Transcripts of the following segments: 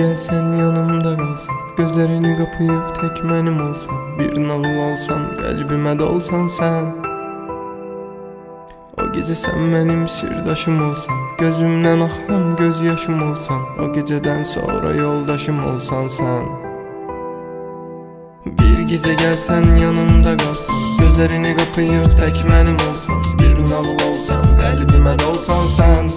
gelsen yanımda kalsan, gözlerini kapayıp tek benim olsan, bir nağıl olsan, kalbime dolsan sen. O gece sen benim sırdaşım olsan, gözümden akan gözyaşım olsan, o geceden sonra yoldaşım olsan sen. Bir gece gelsen yanımda kalsan, gözlerini kapayıp tek benim olsan, bir nağıl olsan, kalbime dolsan sen.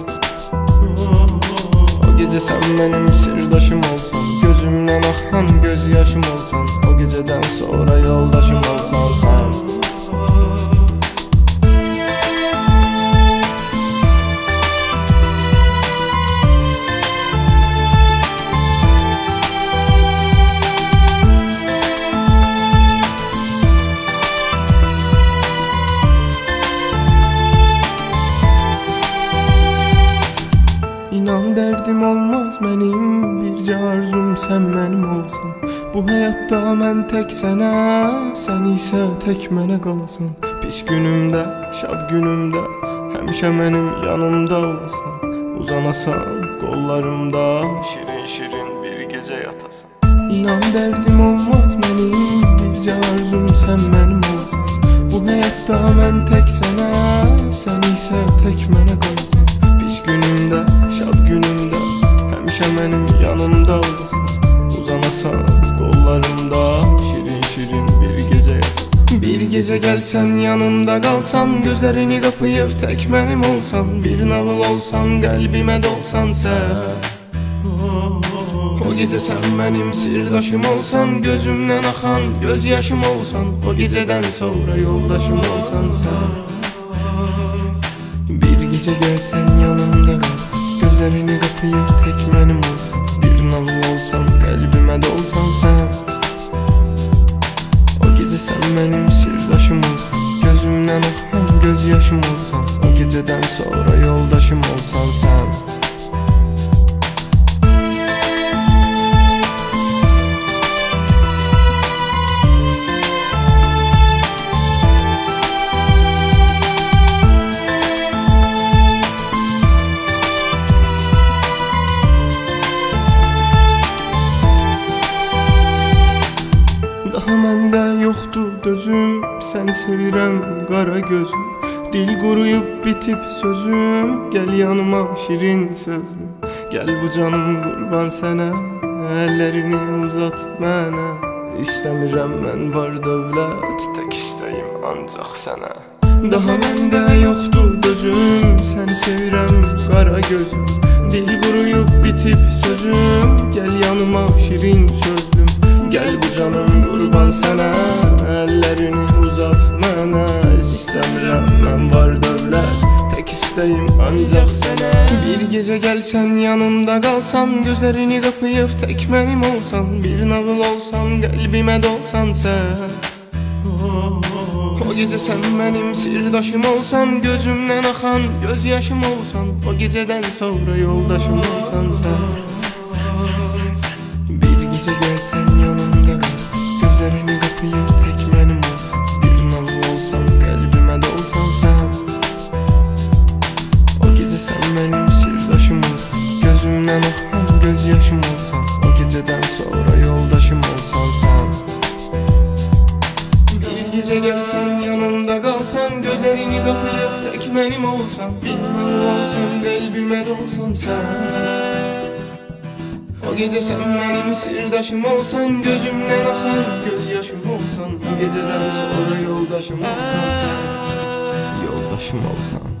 O gece sen benim sırdaşım olsan, gözümden akan gözyaşım olsan, o geceden sonra yoldaşım olsan sen. İnan derdim olmaz benim, birce arzum sen benim olsan. Bu hayatta ben tek sənə, sen ise tek mənə qalasan. Pis günümdə, şad günümdə, həmişə mənim yanımda olasan. Uzanasan qollarımda, şirin şirin bir gece yatasan. İnan derdim olmaz benim, birce arzum sen benim olsan. Bu hayatta ben tek sənə, sen ise tek mənə qalasan. Pis günümdə, şad günümdə, həmişə mənim yanımda olasan. Uzanasan qollarımda, şirin şirin bir gece yatasan. Bir gece gelsen yanımda kalsan, gözlerini kapayıp tek benim olsan, bir nağıl olsan, kalbime dolsan sen. O gece sen benim sırdaşım olsan, gözümden akan gözyaşım olsan, o geceden sonra yoldaşım olsan sen. Bir gece gelsen yanımda kalsan, gözlerini kapayıp tek benim olsan, bir nağıl olsan, kalbime dolsan sen. O gece sen benim sırdaşım olsan, gözümden akan gözyaşım olsan, o geceden sonra yoldaşım olsan sen. Daha məndə yoxdur dözüm, səni sevirəm qara gözüm. Dil quruyub bitib sözüm, gəl yanıma şirin sözüm. Gəl bu canım qurban sənə, əllərini uzat mənə. İstəmirəm mən var dövlət, tək istəyim ancaq sənə. Daha məndə yoxdur dözüm, səni sevirəm qara gözüm. Dil quruyub bitib sözüm, gəl yanıma şirin sözüm. Gəl bu canım qurban sənə, əllərini uzat mənə. İstəmirəm mən var dövlət, tək istəyim ancaq sənə. Bir gecə gəlsən yanımda qalsan, gözlərini qapayıb tək mənim olsan, bir nağıl olsan, qəlbimə dolsan sən. O gecə sən mənim sirdaşım olsan, gözümdən axan gözyaşım olsan, o gecədən sonra yoldaşım olsan sən. Bir gecə gəlsən yanımda qalsan, gözlərini qapayıb tək mənim olsan, bir nağıl olsan, qəlbimə dolsan sən. O gecə sən mənim sirdaşım olsan, gözümdən axan gözyaşım olsan, o gecədən sonra yoldaşım olsan sən. Bir gecə gəlsən yanımda qalsan, gözlərini qapayıb tək mənim olsan, bir nağıl olsan, qəlbimə dolsan sən. O gece sen benim sirdaşım olsan, gözümden akan gözyaşım olsan, o geceden sonra yoldaşım olsan sen. Yoldaşım olsan.